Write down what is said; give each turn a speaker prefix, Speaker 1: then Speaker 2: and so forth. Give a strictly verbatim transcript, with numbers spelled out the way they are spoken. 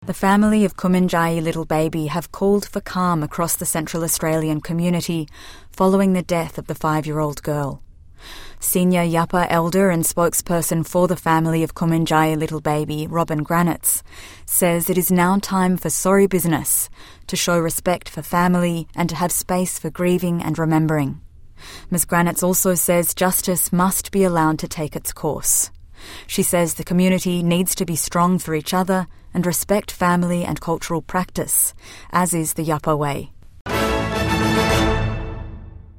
Speaker 1: The family of Kumanjayi Little Baby have called for calm across the Central Australian community following the death of the five-year-old girl. Senior Yapa elder and spokesperson for the family of Kumanjayi Little Baby, Robin Granitz, says it is now time for sorry business, to show respect for family and to have space for grieving and remembering. Miz Granitz also says justice must be allowed to take its course. She says the community needs to be strong for each other and respect family and cultural practice, as is the Yapa way.